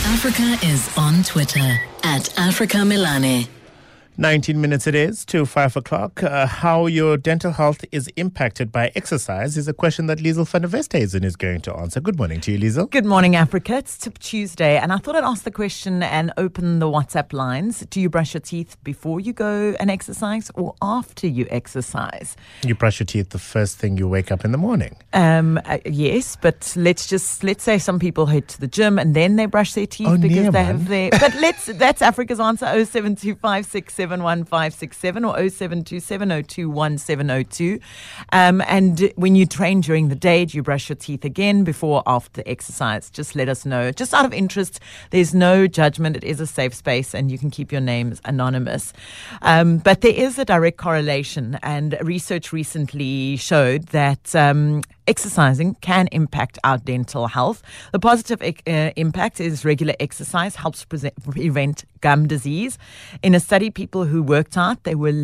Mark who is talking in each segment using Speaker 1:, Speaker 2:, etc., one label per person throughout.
Speaker 1: Africa is on Twitter at Africa Milane.
Speaker 2: 19 minutes it is to 5 o'clock. How your dental health is impacted by exercise is a question that Liesl van der Westhuizen is going to answer. Good morning to you, Liesl.
Speaker 3: Good morning, Africa. It's Tip Tuesday, and I thought I'd ask the question and open the WhatsApp lines. Do you brush your teeth before you go and exercise or after you exercise?
Speaker 2: You brush your teeth the first thing you wake up in the morning.
Speaker 3: Yes, but let's say some people head to the gym and then they brush their teeth because they have their. But that's Africa's answer. 0725671567 or 0727021702. And when you train during the day, do you brush your teeth again before or after the exercise? Just let us know. Just out of interest, there's no judgment. It is a safe space and you can keep your names anonymous. But there is a direct correlation, and research recently showed that exercising can impact our dental health. The positive impact is regular exercise helps prevent gum disease. In a study, people who worked out, they were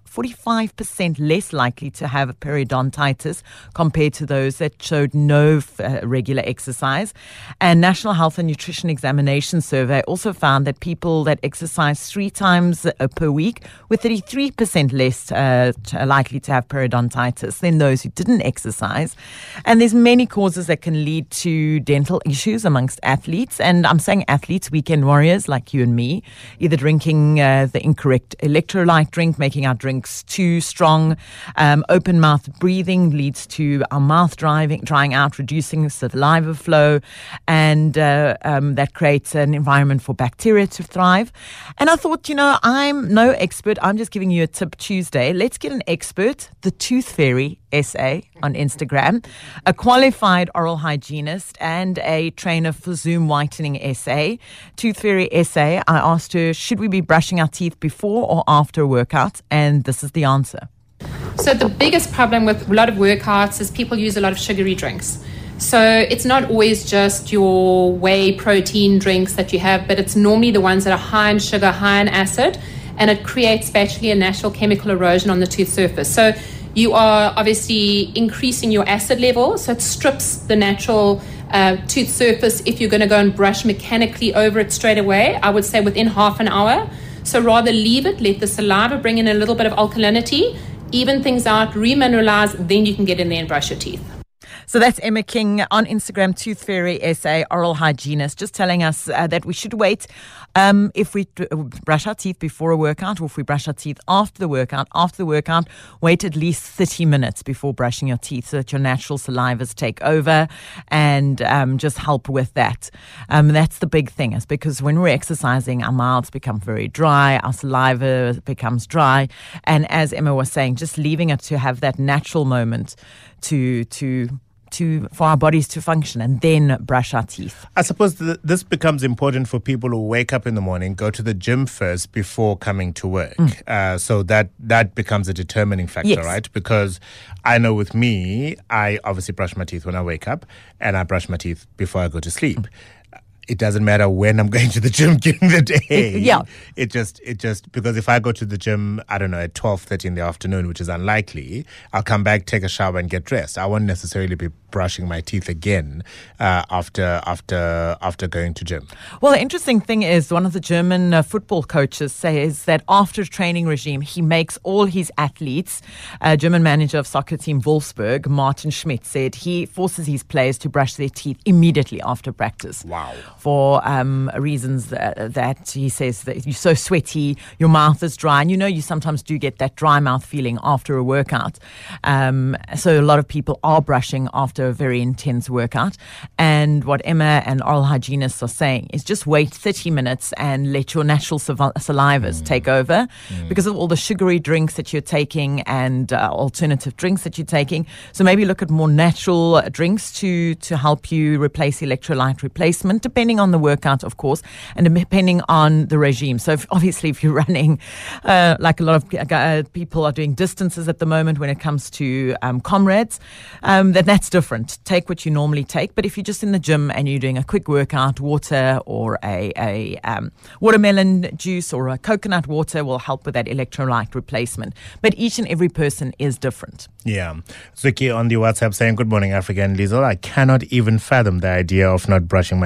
Speaker 3: 45% less likely to have periodontitis compared to those that showed no regular exercise. And National Health and Nutrition Examination Survey also found that people that exercise 3 times per week were 33% less likely to have periodontitis than those who didn't exercise. And there's many causes that can lead to dental issues amongst athletes. And I'm saying athletes, weekend warriors like you and me, either drinking the incorrect electrolyte drink, making our drinks too strong. Open mouth breathing leads to our mouth drying out, reducing saliva flow, and that creates an environment for bacteria to thrive. And I thought, I'm no expert. I'm just giving you a tip Tuesday. Let's get an expert, the Tooth Fairy SA on Instagram, a qualified oral hygienist and a trainer for Zoom Whitening SA. Tooth Fairy SA, I asked her, should we be brushing our teeth before or after a workout? And this is the answer.
Speaker 4: So the biggest problem with a lot of workouts is people use a lot of sugary drinks. So it's not always just your whey protein drinks that you have, but it's normally the ones that are high in sugar, high in acid, and it creates actually a natural chemical erosion on the tooth surface. So you are obviously increasing your acid level, so it strips the natural tooth surface. If you're going to go and brush mechanically over it straight away, I would say within half an hour. So rather leave it, let the saliva bring in a little bit of alkalinity, even things out, remineralize, then you can get in there and brush your teeth.
Speaker 3: So that's Emma King on Instagram, Tooth Fairy SA, oral hygienist, just telling us that we should wait if we brush our teeth before a workout, or if we brush our teeth after the workout. After the workout, wait at least 30 minutes before brushing your teeth so that your natural salivas take over and just help with that. That's the big thing, is because when we're exercising, our mouths become very dry, our saliva becomes dry. And as Emma was saying, just leaving it to have that natural moment for our bodies to function, and then brush our teeth.
Speaker 2: I suppose this becomes important for people who wake up in the morning, go to the gym first before coming to work. So that becomes a determining factor, yes. Right? Because I know with me, I obviously brush my teeth when I wake up, and I brush my teeth before I go to sleep. It doesn't matter when I'm going to the gym during the day. It just because if I go to the gym, I don't know, at 12:30 in the afternoon, which is unlikely, I'll come back, take a shower, and get dressed. I won't necessarily be brushing my teeth again after going to gym.
Speaker 3: Well, the interesting thing is, one of the German football coaches says that after a training regime, he makes all his athletes. German manager of soccer team Wolfsburg, Martin Schmidt, said he forces his players to brush their teeth immediately after practice.
Speaker 2: Wow.
Speaker 3: For reasons that he says that you're so sweaty, your mouth is dry, and you sometimes do get that dry mouth feeling after a workout. So a lot of people are brushing after a very intense workout. And what Emma and oral hygienists are saying is just wait 30 minutes and let your natural salivas take over, because of all the sugary drinks that you're taking and alternative drinks that you're taking. So maybe look at more natural drinks to help you replace electrolyte replacement, depending on the workout, of course, and depending on the regime. So obviously, if you're running, like a lot of people are doing distances at the moment when it comes to comrades, then that's different. Take what you normally take. But if you're just in the gym and you're doing a quick workout, water or a watermelon juice or a coconut water will help with that electrolyte replacement. But each and every person is different.
Speaker 2: Yeah. Zuki on the WhatsApp saying, good morning, Africa and Liesl. I cannot even fathom the idea of not brushing my teeth before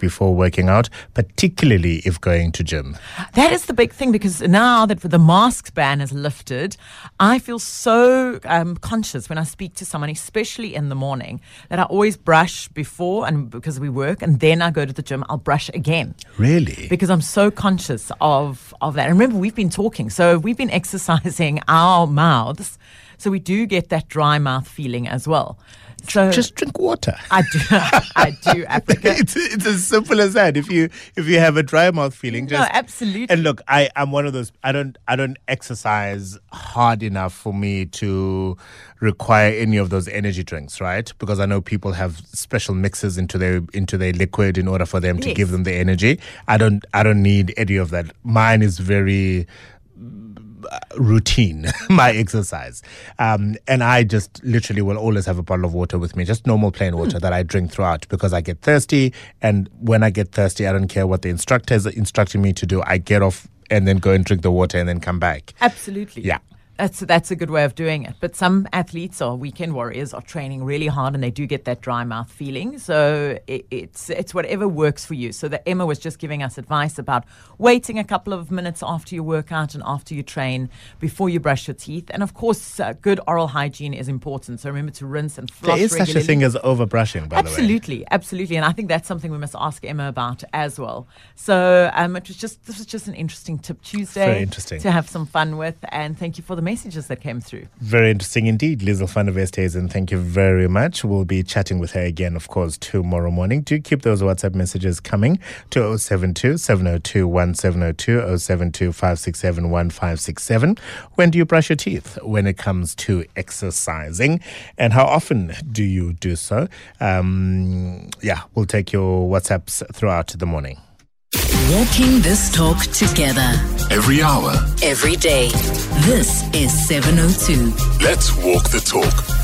Speaker 2: before working out, particularly if going to gym?
Speaker 3: That is the big thing, because now that the mask ban is lifted, I feel so conscious when I speak to someone, especially in the morning, that I always brush before, and because we work, and then I go to the gym, I'll brush again.
Speaker 2: Really?
Speaker 3: Because I'm so conscious of that. And remember, we've been talking, so we've been exercising our mouths, so we do get that dry mouth feeling as well. So
Speaker 2: just drink water.
Speaker 3: I do, Africa.
Speaker 2: It's as simple as that. If you have a dry mouth feeling,
Speaker 3: no, absolutely.
Speaker 2: And look, I'm one of those. I don't exercise hard enough for me to require any of those energy drinks, right? Because I know people have special mixes into their liquid in order for them to give them the energy. I don't need any of that. Mine is very routine, my exercise, and I just literally will always have a bottle of water with me, just normal plain water that I drink throughout, because I get thirsty, and when I get thirsty, I don't care what the instructor is instructing me to do. I get off and then go and drink the water and then come back.
Speaker 3: Absolutely.
Speaker 2: Yeah.
Speaker 3: That's a good way of doing it. But some athletes or weekend warriors are training really hard, and they do get that dry mouth feeling. So it's whatever works for you. So Emma was just giving us advice about waiting a couple of minutes after your workout and after you train before you brush your teeth. And of course, good oral hygiene is important. So remember to rinse and floss regularly.
Speaker 2: There is such a thing as over-brushing, by the way.
Speaker 3: Absolutely. And I think that's something we must ask Emma about as well. So this was just an interesting Tip Tuesday.
Speaker 2: Very interesting.
Speaker 3: To have some fun with. And thank you for the messages that came through.
Speaker 2: Very interesting indeed, Liesl van der Westhuizen. Thank you very much. We'll be chatting with her again, of course, tomorrow morning. Do keep those WhatsApp messages coming to 072 702 1702, 072 567 1567. When do you brush your teeth when it comes to exercising, and how often do you do so? We'll take your WhatsApps throughout the morning.
Speaker 1: Walking this talk together.
Speaker 5: Every hour.
Speaker 1: Every day. This is 702.
Speaker 5: Let's walk the talk.